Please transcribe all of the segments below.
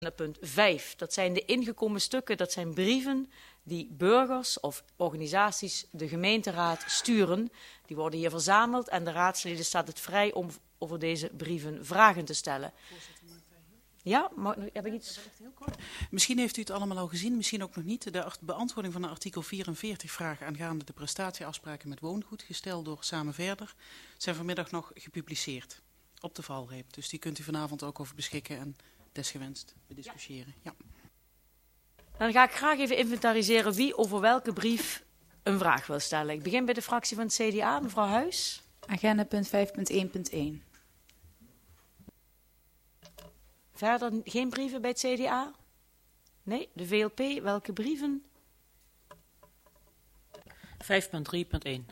Punt 5, dat zijn de ingekomen stukken, dat zijn brieven die burgers of organisaties de gemeenteraad sturen. Die worden hier verzameld en de raadsleden staat het vrij om over deze brieven vragen te stellen. Ja, maar heb ik iets? Heel kort. Misschien heeft u het allemaal al gezien, misschien ook nog niet. De beantwoording van de artikel 44 vragen aangaande de prestatieafspraken met woongoed, gesteld door Samen Verder, zijn vanmiddag nog gepubliceerd op de valreep. Dus die kunt u vanavond ook over beschikken en desgewenst bediscussiëren. Ja. Dan ga ik graag even inventariseren wie over welke brief een vraag wil stellen. Ik begin bij de fractie van het CDA, mevrouw Huis. Agenda punt 5.1.1. Verder geen brieven bij het CDA? Nee, de VLP, welke brieven? 5.3.1.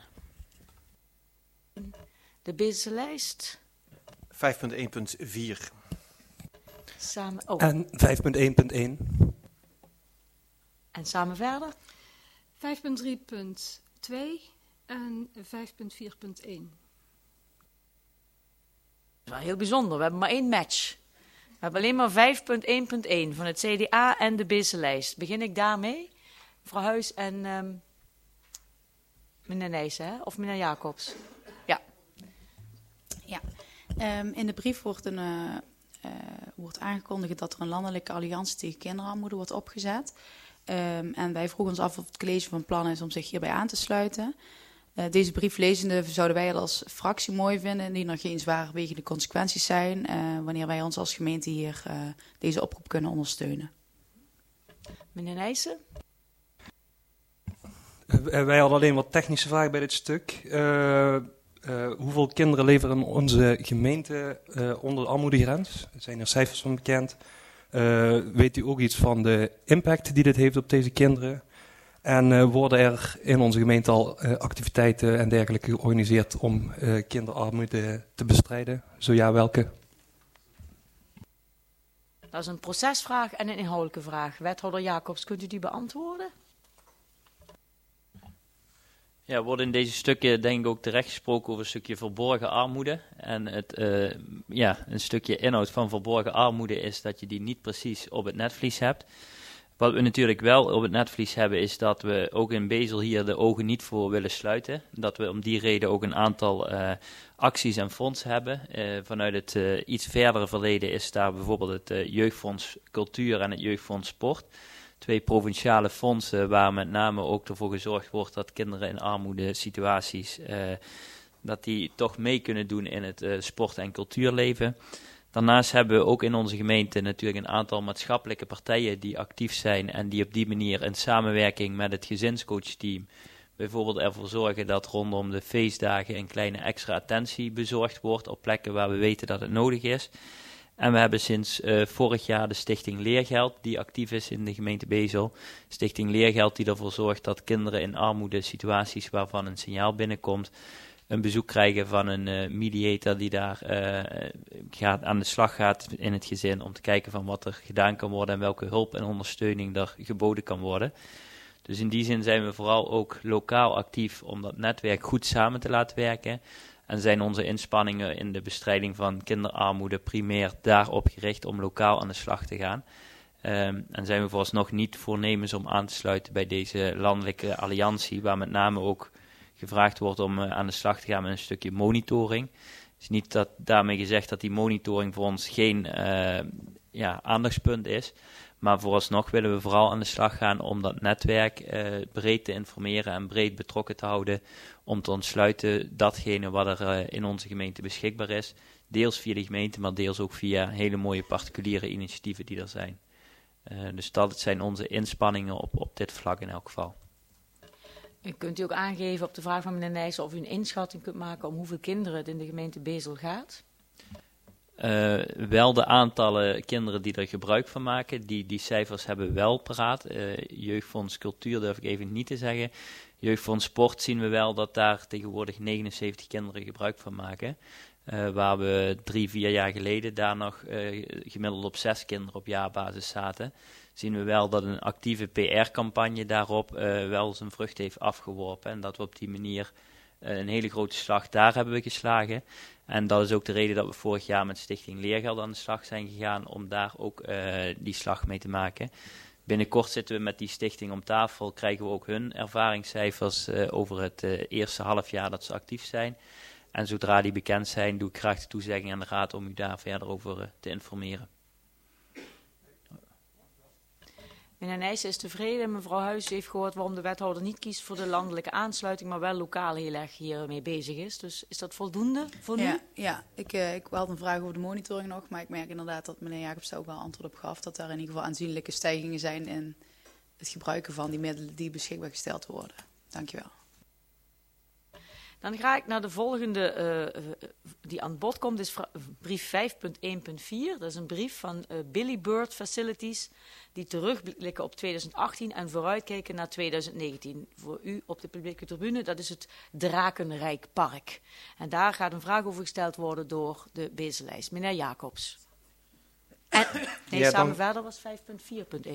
De Bezelse lijst? 5.1.4. Samen, oh. En 5.1.1. En samen verder? 5.3.2 en 5.4.1. Dat is wel heel bijzonder, we hebben maar één match. We hebben alleen maar 5.1.1 van het CDA en de Bezelse lijst. Begin ik daarmee? Mevrouw Huis en meneer Nijssen, hè? Of meneer Jacobs? Ja. Ja. In de brief wordt aangekondigd dat er een landelijke alliantie tegen kinderarmoede wordt opgezet. En wij vroegen ons af of het college van plan is om zich hierbij aan te sluiten. Deze brief lezende zouden wij het als fractie mooi vinden, indien er geen zwaarwegende consequenties zijn, wanneer wij ons als gemeente hier deze oproep kunnen ondersteunen. Meneer Nijssen? Wij hadden alleen wat technische vragen bij dit stuk. Hoeveel kinderen leveren onze gemeente onder de armoedegrens? Zijn er cijfers van bekend? Weet u ook iets van de impact die dit heeft op deze kinderen? En worden er in onze gemeente al activiteiten en dergelijke georganiseerd om kinderarmoede te bestrijden? Zo ja, welke? Dat is een procesvraag en een inhoudelijke vraag. Wethouder Jacobs, kunt u die beantwoorden? Ja, wordt in deze stukken denk ik ook terecht gesproken over een stukje verborgen armoede. En een stukje inhoud van verborgen armoede is dat je die niet precies op het netvlies hebt. Wat we natuurlijk wel op het netvlies hebben is dat we ook in Bezel hier de ogen niet voor willen sluiten. Dat we om die reden ook een aantal acties en fondsen hebben. Vanuit het iets verdere verleden is daar bijvoorbeeld het Jeugdfonds Cultuur en het Jeugdfonds Sport. 2 provinciale fondsen waar met name ook ervoor gezorgd wordt dat kinderen in armoedesituaties dat die toch mee kunnen doen in het sport- en cultuurleven. Daarnaast hebben we ook in onze gemeente natuurlijk een aantal maatschappelijke partijen die actief zijn en die op die manier in samenwerking met het gezinscoachteam bijvoorbeeld ervoor zorgen dat rondom de feestdagen een kleine extra attentie bezorgd wordt op plekken waar we weten dat het nodig is. En we hebben sinds vorig jaar de Stichting Leergeld, die actief is in de gemeente Bezel. Stichting Leergeld die ervoor zorgt dat kinderen in armoedesituaties waarvan een signaal binnenkomt, een bezoek krijgen van een mediator die daar aan de slag gaat in het gezin om te kijken van wat er gedaan kan worden en welke hulp en ondersteuning er geboden kan worden. Dus in die zin zijn we vooral ook lokaal actief om dat netwerk goed samen te laten werken. En zijn onze inspanningen in de bestrijding van kinderarmoede primair daarop gericht om lokaal aan de slag te gaan. En zijn we vooralsnog niet voornemens om aan te sluiten bij deze landelijke alliantie, waar met name ook gevraagd wordt om aan de slag te gaan met een stukje monitoring. Het is niet dat daarmee gezegd dat die monitoring voor ons geen aandachtspunt is. Maar vooralsnog willen we vooral aan de slag gaan om dat netwerk breed te informeren en breed betrokken te houden. Om te ontsluiten datgene wat er in onze gemeente beschikbaar is. Deels via de gemeente, maar deels ook via hele mooie particuliere initiatieven die er zijn. Dus dat zijn onze inspanningen op dit vlak in elk geval. Kunt u ook aangeven op de vraag van meneer Nijssen of u een inschatting kunt maken om hoeveel kinderen het in de gemeente Bezel gaat? Wel de aantallen kinderen die er gebruik van maken, die cijfers hebben we wel paraat. Jeugdfonds Cultuur durf ik even niet te zeggen. Jeugdfonds Sport zien we wel dat daar tegenwoordig 79 kinderen gebruik van maken. Waar we 3-4 jaar geleden daar nog gemiddeld op 6 kinderen op jaarbasis zaten. Zien we wel dat een actieve PR-campagne daarop wel zijn vrucht heeft afgeworpen. En dat we op die manier Een hele grote slag, daar hebben we geslagen. En dat is ook de reden dat we vorig jaar met Stichting Leergeld aan de slag zijn gegaan om daar ook die slag mee te maken. Binnenkort zitten we met die stichting om tafel, krijgen we ook hun ervaringscijfers over het eerste halfjaar dat ze actief zijn. En zodra die bekend zijn, doe ik graag de toezegging aan de Raad om u daar verder over te informeren. Meneer Nijssen is tevreden. Mevrouw Huijsen heeft gehoord waarom de wethouder niet kiest voor de landelijke aansluiting, maar wel lokaal heel erg hiermee bezig is. Dus is dat voldoende voor nu? Ja, ik had een vraag over de monitoring nog, maar ik merk inderdaad dat meneer Jacobs daar ook wel antwoord op gaf. Dat er in ieder geval aanzienlijke stijgingen zijn in het gebruiken van die middelen die beschikbaar gesteld worden. Dankjewel. Dan ga ik naar de volgende die aan bod komt. Dit is brief 5.1.4. Dat is een brief van Billy Bird Facilities die terugblikken op 2018 en vooruitkijken naar 2019. Voor u op de publieke tribune, dat is het Drakenrijkpark. En daar gaat een vraag over gesteld worden door de Bezenlijst. Meneer Jacobs. En, nee, Ja, samen verder was 5.4.1.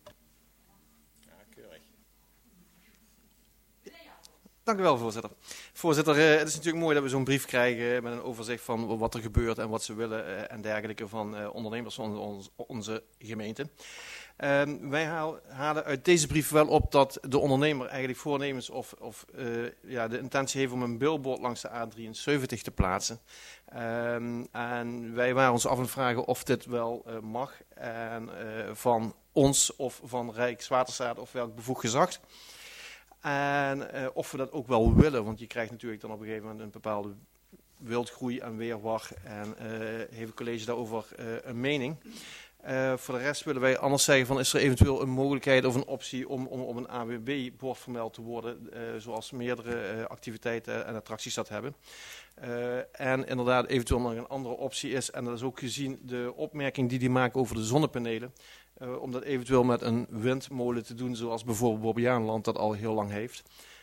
Dank u wel, voorzitter. Voorzitter, het is natuurlijk mooi dat we zo'n brief krijgen met een overzicht van wat er gebeurt en wat ze willen en dergelijke van ondernemers van onze gemeente. Wij halen uit deze brief wel op dat de ondernemer eigenlijk voornemens of de intentie heeft om een billboard langs de A73 te plaatsen. En wij waren ons af aan het vragen of dit wel mag en van ons of van Rijkswaterstaat of welk bevoegd gezag. En of we dat ook wel willen, want je krijgt natuurlijk dan op een gegeven moment een bepaalde wildgroei en weerwar. En heeft het college daarover een mening. Voor de rest willen wij anders zeggen van is er eventueel een mogelijkheid of een optie om op een AWB-bord vermeld te worden. Zoals meerdere activiteiten en attracties dat hebben. En inderdaad eventueel nog een andere optie is. En dat is ook gezien de opmerking die maken over de zonnepanelen. Om dat eventueel met een windmolen te doen, zoals bijvoorbeeld Bobbejaanland dat al heel lang heeft.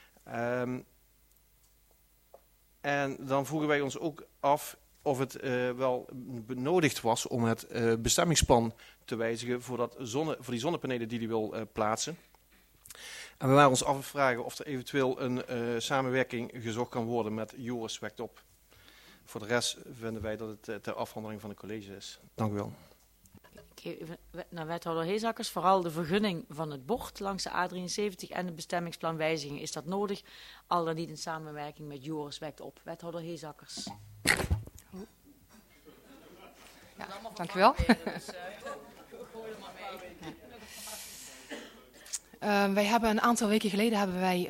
En dan vroegen wij ons ook af of het wel benodigd was om het bestemmingsplan te wijzigen voor die zonnepanelen die wil plaatsen. En we waren ons af te vragen of er eventueel een samenwerking gezocht kan worden met Joris Wekt op. Voor de rest vinden wij dat het ter afhandeling van het college is. Dank u wel. Naar wethouder Heesakkers, vooral de vergunning van het bord langs de A73 en de bestemmingsplanwijziging, is dat nodig? Al dan niet in samenwerking met Joris Wekt op. Wethouder Heesakkers. Ja, dank u wel. Wij hebben een aantal weken geleden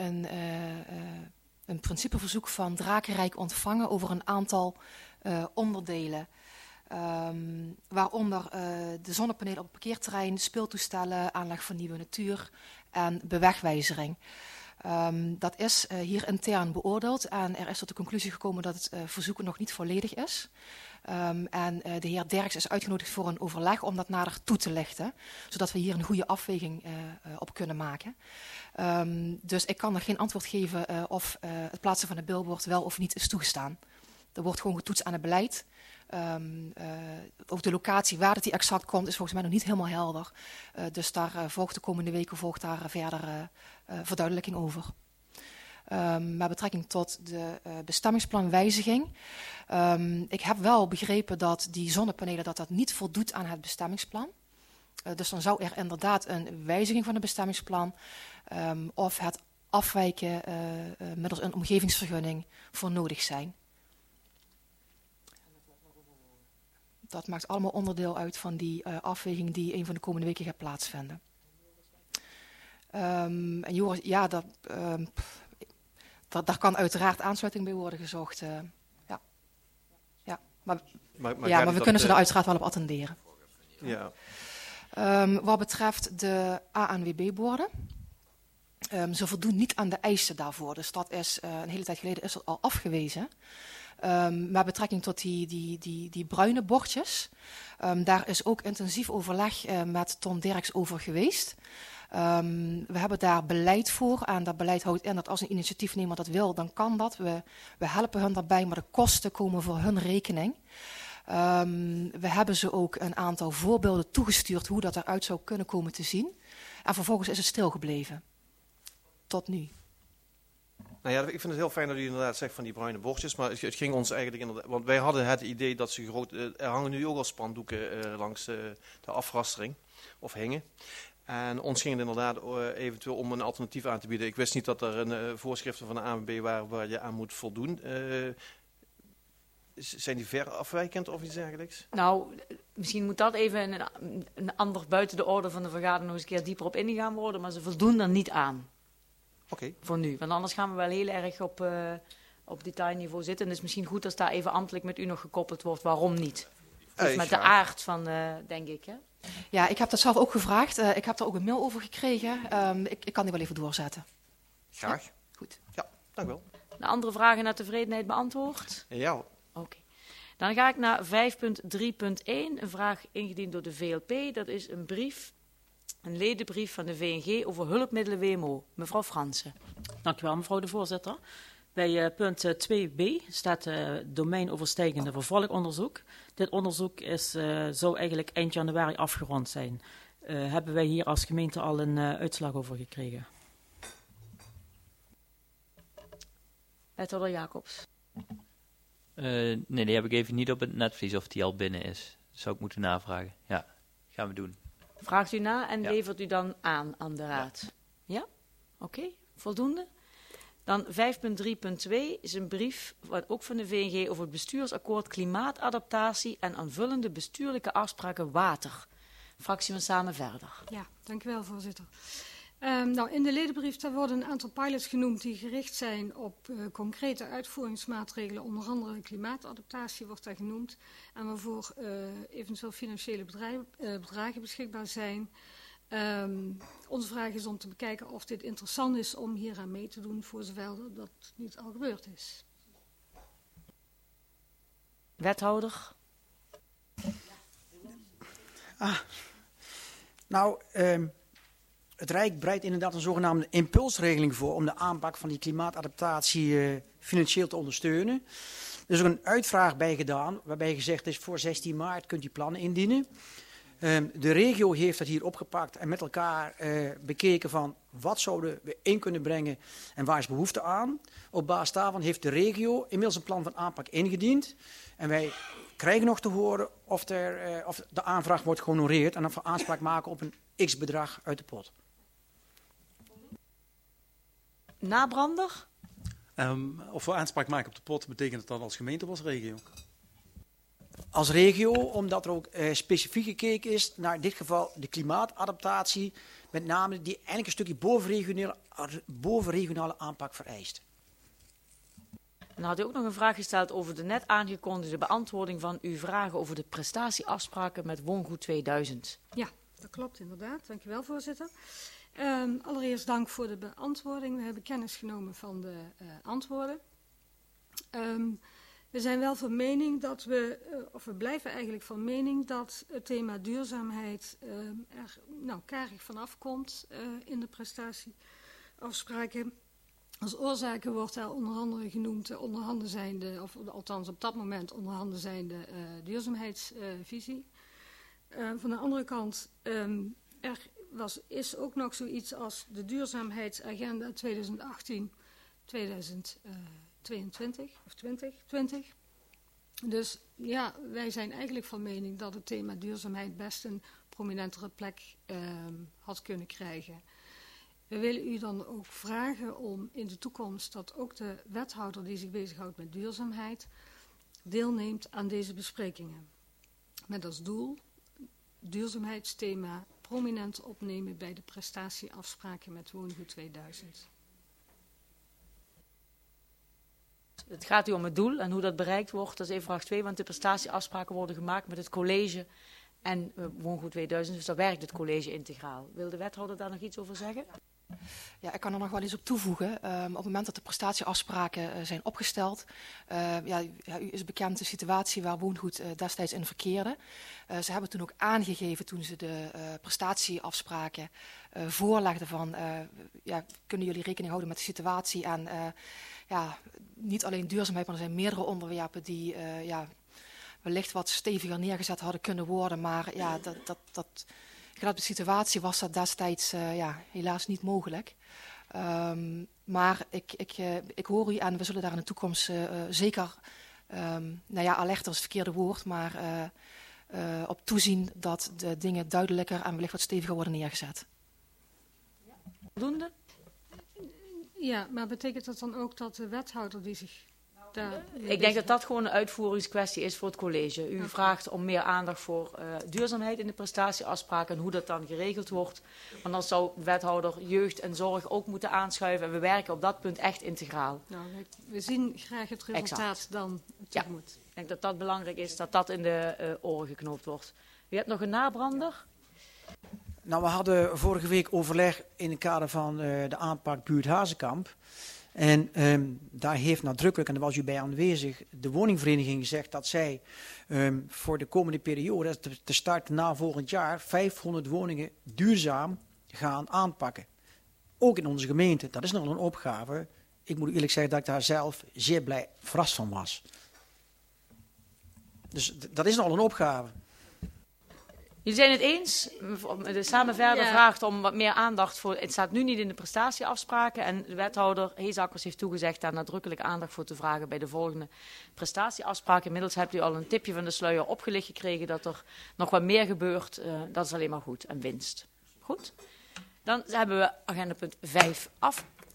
een principeverzoek van Drakenrijk ontvangen over een aantal onderdelen. Waaronder de zonnepanelen op het parkeerterrein, speeltoestellen, aanleg van nieuwe natuur en bewegwijzering. Dat is hier intern beoordeeld en er is tot de conclusie gekomen dat het verzoek nog niet volledig is. En de heer Derks is uitgenodigd voor een overleg om dat nader toe te lichten, zodat we hier een goede afweging op kunnen maken. Dus ik kan nog geen antwoord geven of het plaatsen van een billboard wel of niet is toegestaan. Er wordt gewoon getoetst aan het beleid. Over de locatie waar het exact komt is volgens mij nog niet helemaal helder. Dus daar volgt de komende weken daar verder verduidelijking over. Met betrekking tot de bestemmingsplanwijziging. Ik heb wel begrepen dat die zonnepanelen dat niet voldoet aan het bestemmingsplan. Dus dan zou er inderdaad een wijziging van het bestemmingsplan of het afwijken middels een omgevingsvergunning voor nodig zijn. Dat maakt allemaal onderdeel uit van die afweging die een van de komende weken gaat plaatsvinden. En Joris, ja, daar kan uiteraard aansluiting bij worden gezocht. Maar we kunnen ze er uiteraard wel op attenderen. Ja. Wat betreft de ANWB-borden. Ze voldoen niet aan de eisen daarvoor. Dus dat is een hele tijd geleden is dat al afgewezen. Met betrekking tot die bruine bordjes. Daar is ook intensief overleg met Tom Derks over geweest. We hebben daar beleid voor. En dat beleid houdt in dat als een initiatiefnemer dat wil, dan kan dat. We helpen hun daarbij, maar de kosten komen voor hun rekening. We hebben ze ook een aantal voorbeelden toegestuurd hoe dat eruit zou kunnen komen te zien. En vervolgens is het stilgebleven. Tot nu. Nou ja, ik vind het heel fijn dat u inderdaad zegt van die bruine bordjes, maar het ging ons eigenlijk inderdaad, want wij hadden het idee dat ze groot, er hangen nu ook al spandoeken langs de afrastering, of hingen. En ons ging het inderdaad eventueel om een alternatief aan te bieden. Ik wist niet dat er een voorschriften van de ANWB waren waar je aan moet voldoen. Zijn die ver afwijkend of iets dergelijks? Nou, misschien moet dat even een ander buiten de orde van de vergadering nog eens een keer dieper op ingegaan worden, maar ze voldoen er niet aan. Oké. Voor nu, want anders gaan we wel heel erg op detailniveau zitten. En het is misschien goed als daar even ambtelijk met u nog gekoppeld wordt, waarom niet? Dus met de aard van, denk ik, hè? Ja, ik heb dat zelf ook gevraagd. Ik heb er ook een mail over gekregen. Ik kan die wel even doorzetten. Graag. Ja, goed. Ja, dank u wel. De andere vragen naar tevredenheid beantwoord? Ja. Oké. Dan ga ik naar 5.3.1, een vraag ingediend door de VLP. Dat is een brief, een ledenbrief van de VNG over hulpmiddelen WMO. Mevrouw Fransen. Dank u wel, mevrouw de voorzitter. Bij punt 2b staat domeinoverstijgende vervolgonderzoek. Dit onderzoek zou eigenlijk eind januari afgerond zijn. Hebben wij hier als gemeente al een uitslag over gekregen? Wethouder Jacobs. Nee, die heb ik even niet op het netvlies of die al binnen is. Dat zou ik moeten navragen. Ja, gaan we doen. Vraagt u na en Ja. levert u dan aan de raad? Ja? Oké, voldoende. Dan 5.3.2 is een brief, ook van de VNG, over het bestuursakkoord klimaatadaptatie en aanvullende bestuurlijke afspraken water. Fractie van Samen Verder. Ja, dank u wel, voorzitter. Nou, in de ledenbrief daar worden een aantal pilots genoemd die gericht zijn op concrete uitvoeringsmaatregelen. Onder andere klimaatadaptatie wordt daar genoemd. En waarvoor eventueel financiële bedragen beschikbaar zijn. Onze vraag is om te bekijken of dit interessant is om hier aan mee te doen, voor zover dat niet al gebeurd is. Wethouder. Het Rijk breidt inderdaad een zogenaamde impulsregeling voor om de aanpak van die klimaatadaptatie financieel te ondersteunen. Er is ook een uitvraag bij gedaan, waarbij gezegd is voor 16 maart kunt u plannen indienen. De regio heeft dat hier opgepakt en met elkaar bekeken van wat zouden we in kunnen brengen en waar is behoefte aan. Op basis daarvan heeft de regio inmiddels een plan van aanpak ingediend. En wij krijgen nog te horen of de aanvraag wordt gehonoreerd en of we aanspraak maken op een x-bedrag uit de pot. Nabrander. Of we aanspraak maken op de pot, betekent het dan als gemeente of als regio? Als regio, omdat er ook specifiek gekeken is naar in dit geval de klimaatadaptatie, met name die eigenlijk een stukje bovenregionale aanpak vereist. Dan had u ook nog een vraag gesteld over de net aangekondigde beantwoording van uw vragen over de prestatieafspraken met Woongoed 2000. Ja, dat klopt inderdaad. Dank u wel, voorzitter. Allereerst dank voor de beantwoording. We hebben kennis genomen van de antwoorden. We zijn wel van mening dat we blijven eigenlijk van mening dat het thema duurzaamheid er karig vanaf komt in de prestatieafspraken. Als oorzaken wordt er onder andere genoemd onderhanden zijnde, of althans op dat moment onderhanden zijnde duurzaamheidsvisie. Van de andere kant, is ook nog zoiets als de duurzaamheidsagenda 2018-2022 of 2020. Dus ja, wij zijn eigenlijk van mening dat het thema duurzaamheid best een prominentere plek had kunnen krijgen. We willen u dan ook vragen om in de toekomst dat ook de wethouder die zich bezighoudt met duurzaamheid deelneemt aan deze besprekingen. Met als doel duurzaamheidsthema prominent opnemen bij de prestatieafspraken met Woongoed 2000. Het gaat u om het doel en hoe dat bereikt wordt. Dat is even vraag 2, want de prestatieafspraken worden gemaakt met het college en Woongoed 2000. Dus daar werkt het college integraal. Wil de wethouder daar nog iets over zeggen? Ja, ik kan er nog wel eens op toevoegen. Op het moment dat de prestatieafspraken zijn opgesteld, u is bekend de situatie waar Woongoed destijds in verkeerde. Ze hebben toen ook aangegeven, toen ze de prestatieafspraken voorlegden van, kunnen jullie rekening houden met de situatie en niet alleen duurzaamheid, maar er zijn meerdere onderwerpen die wellicht wat steviger neergezet hadden kunnen worden, maar de situatie was dat destijds helaas niet mogelijk. Maar ik hoor u en we zullen daar in de toekomst zeker, alert is het verkeerde woord, maar op toezien dat de dingen duidelijker en wellicht wat steviger worden neergezet. Voldoende? Ja, maar betekent dat dan ook dat de wethouder die zich daar... Ik denk dat dat gewoon een uitvoeringskwestie is voor het college. U vraagt om meer aandacht voor duurzaamheid in de prestatieafspraken en hoe dat dan geregeld wordt. Want dan zou wethouder jeugd en zorg ook moeten aanschuiven. En we werken op dat punt echt integraal. Nou, we zien graag het resultaat dan tegemoet. Ik denk dat dat belangrijk is, dat dat in de oren geknoopt wordt. U hebt nog een nabrander? Nou, we hadden vorige week overleg in het kader van de aanpak buurt Hazekamp. En daar heeft nadrukkelijk, en daar was u bij aanwezig, de woningvereniging gezegd dat zij voor de komende periode, te starten na volgend jaar, 500 woningen duurzaam gaan aanpakken. Ook in onze gemeente. Dat is nog een opgave. Ik moet eerlijk zeggen dat ik daar zelf zeer blij verrast van was. Dus dat is nog een opgave. Jullie zijn het eens? De Samen Verder vraagt om wat meer aandacht voor... Het staat nu niet in de prestatieafspraken. En de wethouder Heesakkers heeft toegezegd daar nadrukkelijk aandacht voor te vragen bij de volgende prestatieafspraken. Inmiddels hebt u al een tipje van de sluier opgelicht gekregen dat er nog wat meer gebeurt. Dat is alleen maar goed en winst. Goed? Dan hebben we agendapunt 5 af.